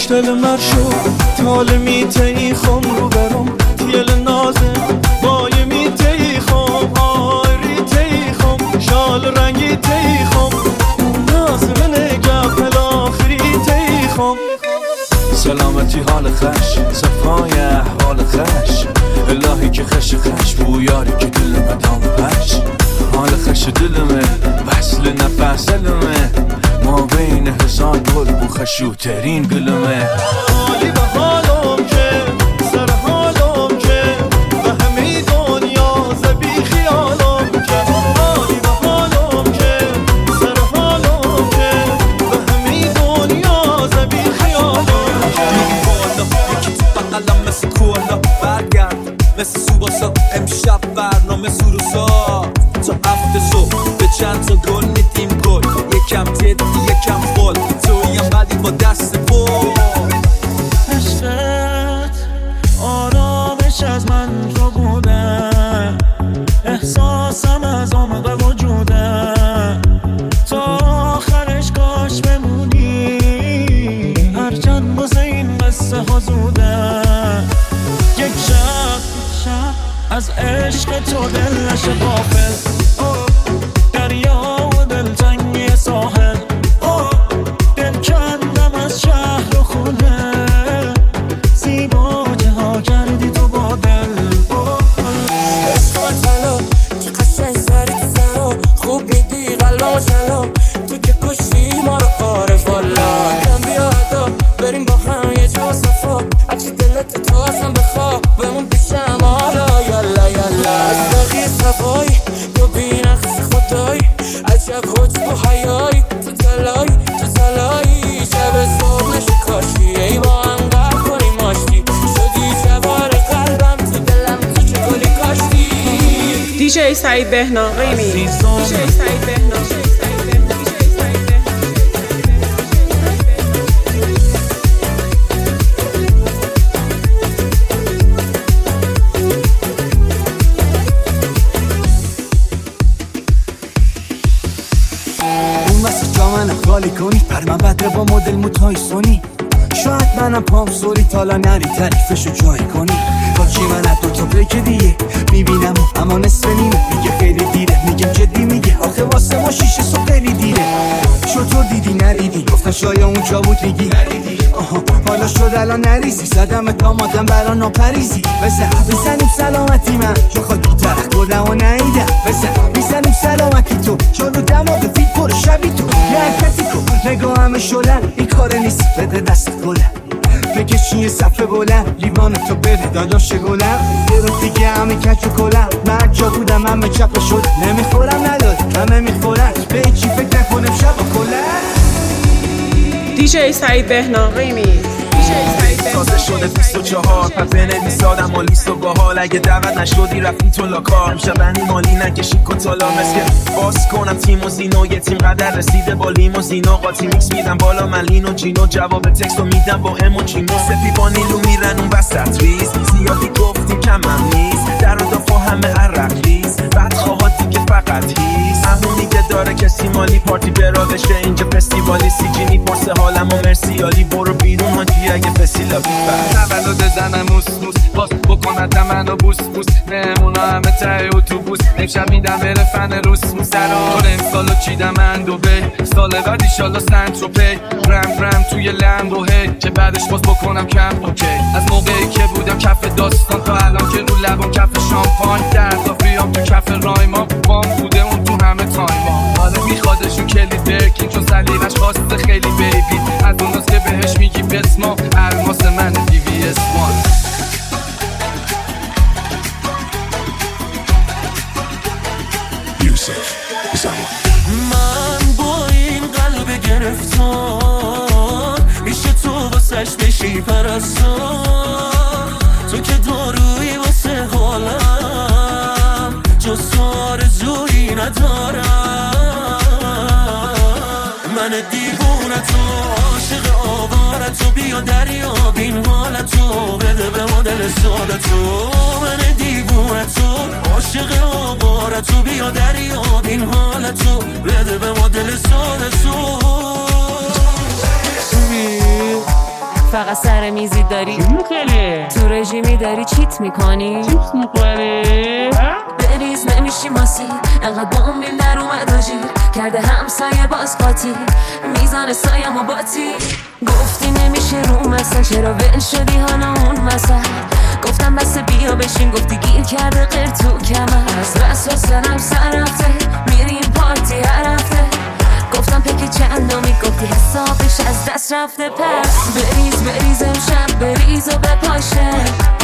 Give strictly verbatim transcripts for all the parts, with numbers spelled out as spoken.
دل مرشو تال میتی خم رو برم تیل نازه بای میتی خم آری تی خم شال رنگی تی خم نازم نگه پل آخری تی خم سلامتی حال خش صفای حال خش الهی که خش خش بویاری که دلمه دام پش حال خش دلمه وصل نفس دلمه ما بین هزار گل بو خشوترین گلمه حالی به حالم که سر حالم که و همه دنیا زبی خیالم که حالی به حالم که سر حالم که و همه دنیا زبی خیالم که یکی تو بقلم مثل کولا برگرد مثل سوباسا امشب برنامه سروسا تا هفته صبح به چند تا گل میدیم گل یکم جدی یکم فال تویم ولی با دست بول عشقت آرامش از من رو بوده احساسم از عمق وجوده تا آخرش کاش بمونی هرچند بازه این قصه ها زوده یک شب از عشق تو دل نشه غافل دریا و دلتنگی ساحل دل کندم از شهر و خونه زیبا جها کردی تو با دل عشق و تلا که قشنگ سری تو زرا خوب میدی قلبم و چلا تو که کشتی ما رو عارف والا کم بیا ادا بریم با هم یه جا صفا هرچی دلت تو اصلا بخواه بمون پیشم حالا یالا یالا از بقیه صفایی تو بی نقص خدایی عجب حجب و حیایی تو تلایی تو تلایی شب صبح نشو کاشی ای با هم قرد کنیم ماشتی شدی جوار قلبم تو دلم تو چه گلی کاشتی دیجی سعید بهنا ریمی دیجی سعید بهنا خالی کنی پر من بدره با مدل موتای سونی شاید منم پام سوری تالا نری تعریفشو جای کنی با چی من از دوتا بریک دیگه میبینم اما نصف نیمه میگه خیلی دیره میگم جدی میگه آخه واسه ما شیشه صبح خیلی دیره شطور دیدی نریدی گفتن شاید اونجا بود میگی نریدی آها حالا شد الان نریزی زدم دامادم برا ناپریزی بزن بزنیم سلامتی من چون خاکی ترک بودم و نایدم بزن بزنیم سلامتی تو چون رو دماغ فیت پر شبی تو یه حرکتی کن نگاه همه شلن این کار نیست بده دست گلن بکشی یه صفحه بلند لیوان تو بده داداش گلم یه رو دیگه همه کچ و کلم من جا بودم همه چپه شد نمیخورم نداد همه میخورن به چی فکر نکنم شب و کلن دیجی سعید بهنا ریمی تازه شده بیست و چهار پس بنویس آدم و لیست و باحال اگه دعوت نشدی رفتی تو لاکار میشه بنی مالی نکشی کتالا مثل باز کنم تیم و زینو یه تیم قدر رسیده با لیم و زینو قاطی میکس میدم بالا من لین و جینو جواب تکست و میدم با ام و چینو سپی با نیلو میرن اون وسط ریز زیادی گفتی کمم نیست در و دافا همه عرق ریز بعد خواهاتی که فقط هیست همونی که داره کسی مالی پارتی برا بشه اینجا فستیوالی سی جی میپرسه حالم و مرسیالی برو بیرون هاجی اگه فسیلا تولد زنم موس موس باز بکند منو بوس بوس مهمونا همه ته اتوبوس امشب میدم بره فن روس موس در آر امسالو چیدم من دوبه سال بعد ایشالله سنت رو پی رم رم توی لمبو هی که بعدش باز بکنم کم اوکی از موقعی که بودم کف داستان تا الان که رو لبم کف شامپان در اضافیام تو کف رایما بام بوده اون تو همه تایما حالا میخوادشون کلید برکین چون سلیقش خواسته خیلی بیبی از اون روز که بهش میگی بسما الماس من دی وی اس وان من با این قلب گرفتار میشه تو واسش بشی پرستار تو که دارویی واسه حالم جز آرزویی ندارم من دیوونتو عاشق آوارتو بیا دریا بین حالتو بده به مدل سادتو من دیوونتو عاشق آوارتو بیا دریا بین حالتو بده به مدل سادتو فقط سر میزی داری تو رژیمی داری چیت میکنی بریز نمیشی ماسی انقدر بومبیم در اومد و جیر کرده همسایه باز قاطی میزان سایم و باتی گفتی نمیشه رو مثل چرا ول شدی حالا اون مثل گفتم بس بیا بشین گفتی گیر کرده غیر تو کمر از بس و سرم سر رفته میریم پارتی هر هفته گفتم پکی چندمی گفتی حسابش از دست رفته پس بریز بریز امشب بریز و بپاشه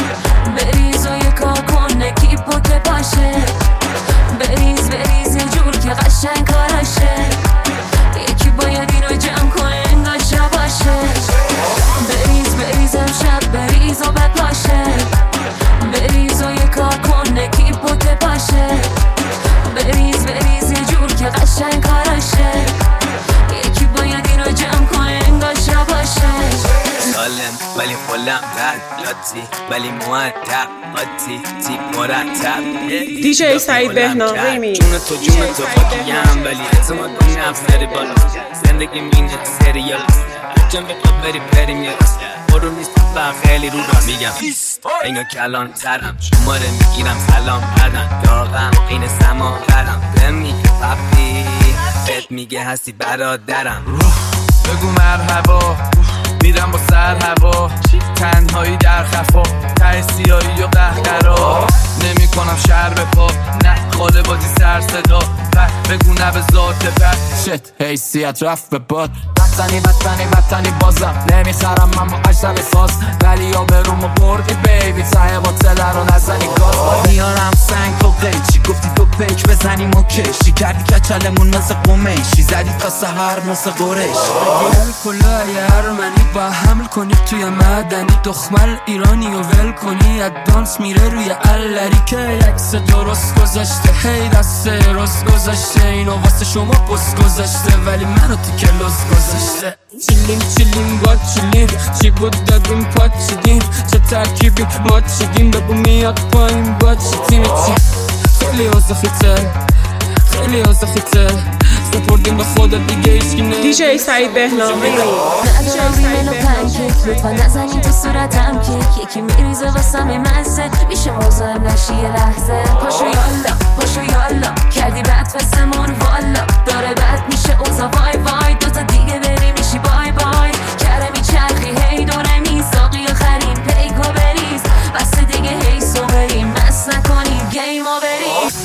بریز و یه کار کن نکیپو که باشه بریز بریز یه جور که قشنگ کارشه یکی باید اینو جمع کنه انگار شباشه بریز بریز امشب بریز و بپاشه بریز و یه کار کن نکیپو که باشه بریز بریز یه جور که قشنگ کارشه یکی باید اینو جمع کنه انگار شباشه سالم ولی خلم بد لاتی ولی مودب آتی تیپ مرتب دیجی سعید بهنا ریمی جون تو جون تو خاکیم ولی اعتماد به نفس نری بالا زندگی مینه سریال جمع بخواب بری بریم یه راست برو نیست بر خیلی رو راست میگم انگار کلان ترم شماره میگیرم سلام بدن داغم این سما برم بهم میگه پپی بهت میگه هستی برادرم بگو مرحبا میرم با سر هوا تنهایی در خفا ته سیاهی و قهقرا نمی کنم شهر به پا نه خاله بازی سر صدا بگو نه به ذات بد شت حیثیت رفت به باد وطنی وطنی وطنی بازم نمیخرم من با عجل ساز ولی یا برومو بردی بیبی ته با تله رو نزنی گاز میارم سنگ تو قیچی گفتی تو پیک بزنیم و کشی کردی کچلمون مثل قمیشی زدی تا سهر مثل قریش ول کلای ارمنی با حمل کنی توی مدنی دخمل ایرانی و ول کنی ادانس میره روی علری که عکس درست گذاشته هی دست راست گذاشته اینو واسه شما پست گذاشته ولی منو تو کلاس گذاشته چیلیم چیلیم با چیلیم چی بود دادیم پا چیدیم چه ترکیبی ما چیدیم بگو میاد پایین با چی تیم چی خیلی آزخیته خیلی آزخیته سپردیم به خدا دیگه ایشکی نه دیجی سعید بهنا ندارم منو پنکیک لطفا نزنین تو صورتم کیک یکی میریزه واسم مزه میشه مزاحم نشی یه لحظه پاشو یالا پاشو یالا کردی بد فسمون والا داره بد میشه اوزا وای وای دوتا دیگه بری میشی بای بای کره میچرخی هی دونه میساقی و خریم پیکو بریز بس دیگه هی سو بریم مس نکنی گیمو بریز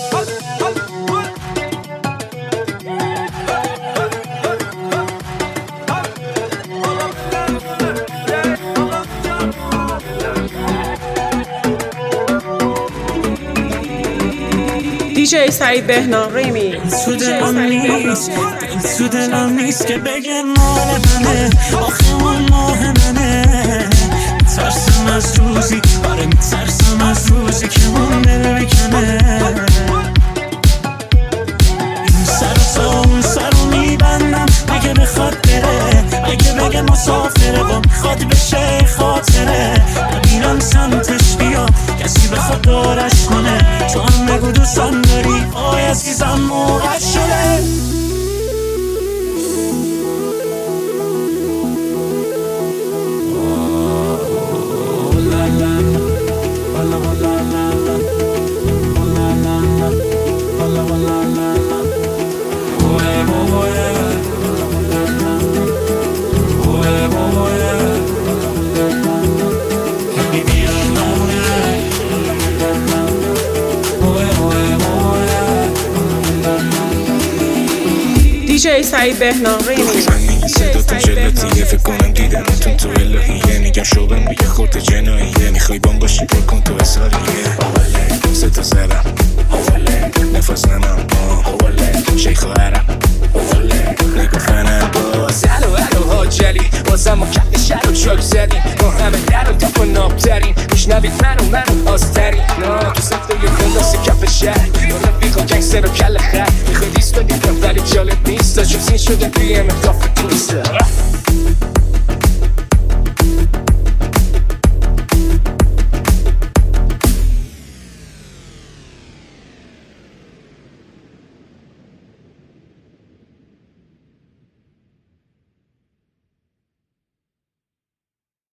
دیجی سعید بهنا ریمی تو دلم نیست تو دلم نیست که بگه مال منه آخه اون ماه منه میترسم از روزی آره میترسم از روزی که اون دل بکنه این سر تا اون سر رو میبندم اگه بخواد بره اگه بگه مسافره و میخواد بشه خاطره نبینم سمتش بیا کسی بخواد دارش کنه تو هم بگو دوستم داری آی عزیزم موقع شده دیجی سعید بهنا ریمی صداتون جلاتیه فکر کنم دیدمتون تو الهیه میگم شغلم بیه خورت جناییه میخوای بام باشی پر کن تو اصاریه اوله ستا زرم اوله نفس نمم اوله شیخ و عرم اوله نگو فنم باز الو الو ها جلی بازم ما کت شهر رو چاک زدیم ما همه در و تاپ و نابترین میشنوید منو منو آسترین نا تو سفته یه کلاس کف شهر یا رفیقا گنگستر و کل خر میخوای دیست و دیدم ولی جالب نیست تا چون سین شده بیم اطلاف توسته